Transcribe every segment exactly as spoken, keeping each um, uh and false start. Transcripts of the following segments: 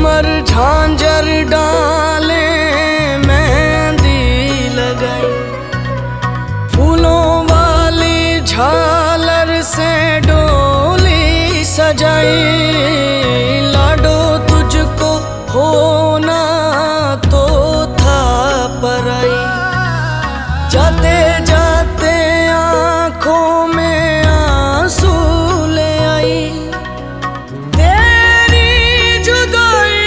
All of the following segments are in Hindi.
झूमर झांझर डाले मेहंदी लगाई, फूलों वाली झालर से डोली सजाई। लाडो तुझको होना तो था पराई, जाते जाते आंखों में आंसू ले आई। तेरी जुदाई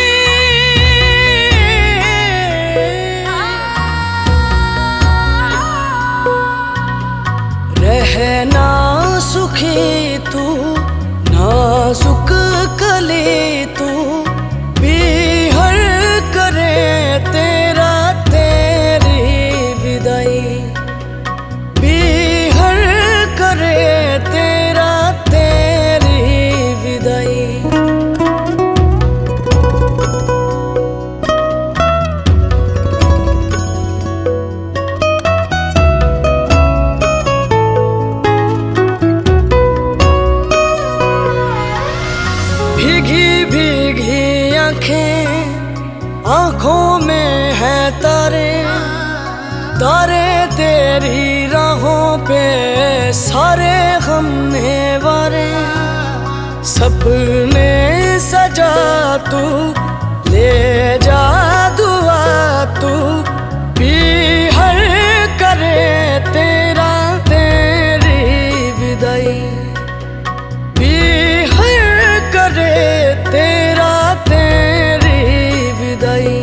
रहना सुखी तू, नाजुक कली तू, पीहर करे तेरा तेरी विदाई, पीहर करे तेरा तेरी विदाई। भीगी भीगी आंखें, आंखों में है तारे, तारे तेरी राहों पे सारे गम ने वारे। सपने सजा तू, ले जा दुआ तू, पीहर करे तेरा तेरी विदाई, पीहर करे तेरा तेरी विदाई।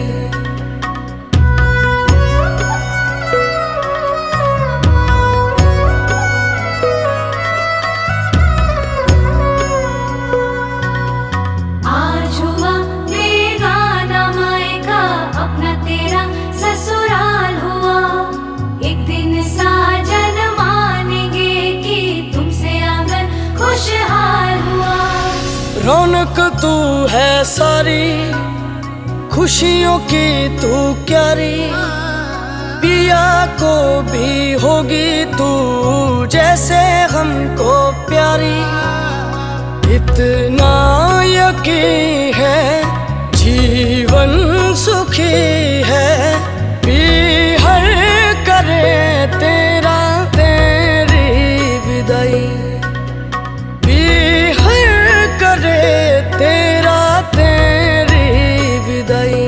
आज हुआ बेगाना मायका, अपना तेरा ससुराल हुआ। एक दिन साजन मानेंगे कि तुमसे आंगन खुशहाल हुआ। रौनक तू है सारी, खुशियों की तू क्यारी, पिया को भी होगी तू जैसे हमको प्यारी। इतना यकीन है जीवन सुखी है, पीहर करे तेरा तेरी विदाई, पीहर करे तेरा तेरी विदाई।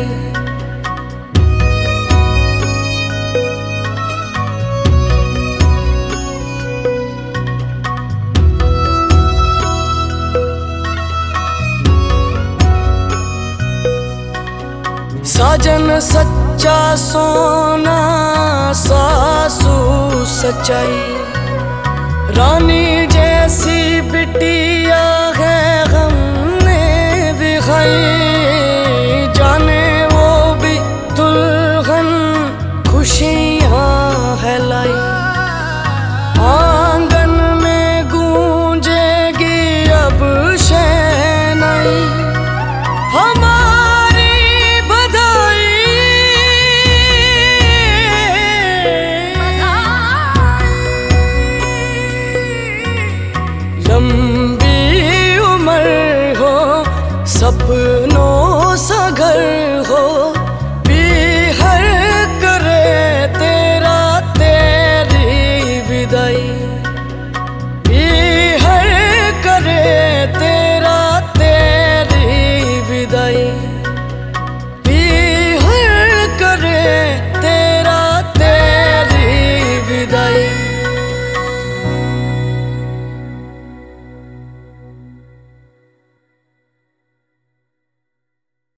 साजन सच्चा सोना, सासू सच्चाई, रानी जैसी बिटिया है गम ने भी खाई। जाने वो भी दुल्हन खुशियाँ है लाई, आंगन में गूंजेगी अब शहनाई। हमारी बधाई लंबी उम्र हो, सपनों सा घर